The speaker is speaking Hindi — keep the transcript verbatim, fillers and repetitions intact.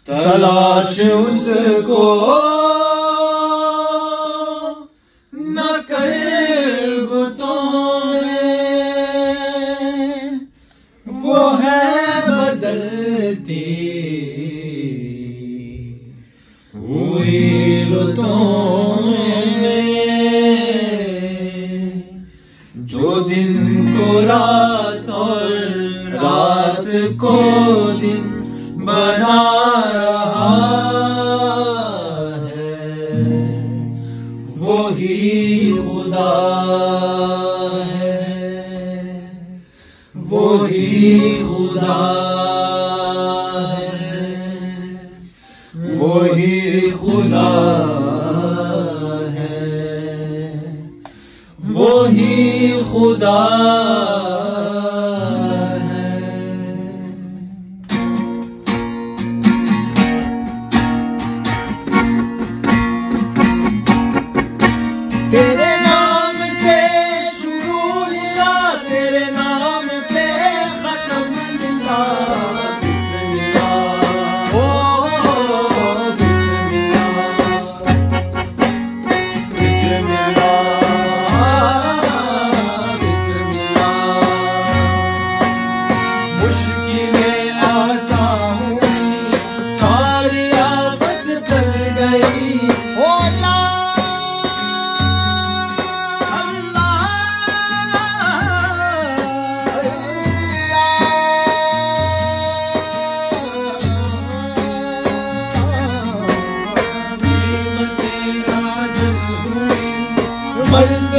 तलाश उसको न कर बुतों में, वो है बदलती हुई रुतों में, जो दिन को रात और रात को दिन बना रहा है, वही खुदा है, वही खुदा है, वही खुदा है, वही खुदा। तेरे नाम से शुरू लिया, तेरे नाम पे खत्म लिया, बिस्मिल्लाह ओ बिस्मिल्लाह, बिस्मिल्लाह बिस्मिल्लाह। मुश्किलें आसान हुई, सारी आफत टल गई, ओ मरते